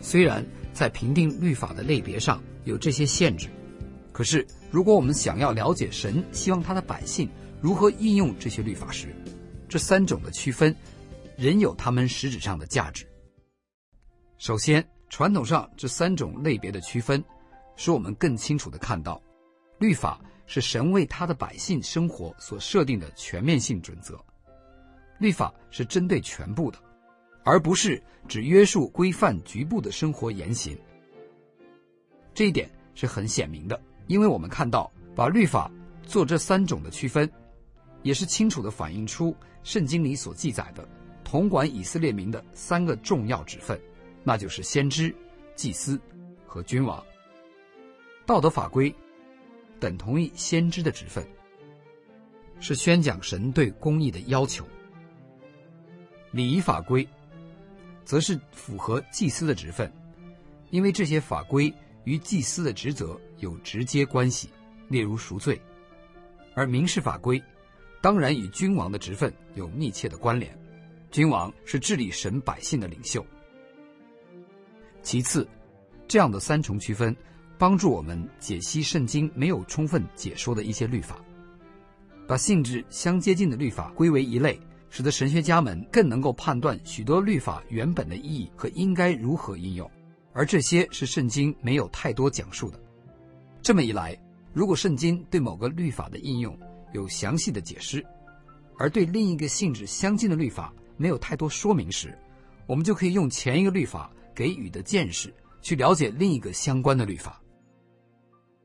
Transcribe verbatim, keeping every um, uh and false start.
虽然在评定律法的类别上有这些限制，可是如果我们想要了解神希望他的百姓如何应用这些律法时，这三种的区分仍有他们实质上的价值。首先，传统上这三种类别的区分使我们更清楚地看到，律法是神为他的百姓生活所设定的全面性准则。律法是针对全部的，而不是只约束规范局部的生活言行。这一点是很显明的，因为我们看到把律法做这三种的区分，也是清楚地反映出圣经里所记载的统管以色列民的三个重要职分，那就是先知、祭司和君王。道德法规等同于先知的职分，是宣讲神对公义的要求；礼仪法规则是符合祭司的职分，因为这些法规与祭司的职责有直接关系，例如赎罪；而民事法规当然与君王的职分有密切的关联，君王是治理神百姓的领袖。其次，这样的三重区分帮助我们解析圣经没有充分解说的一些律法，把性质相接近的律法归为一类，使得神学家们更能够判断许多律法原本的意义和应该如何应用，而这些是圣经没有太多讲述的。这么一来，如果圣经对某个律法的应用有详细的解释，而对另一个性质相近的律法没有太多说明时，我们就可以用前一个律法给予的见识去了解另一个相关的律法。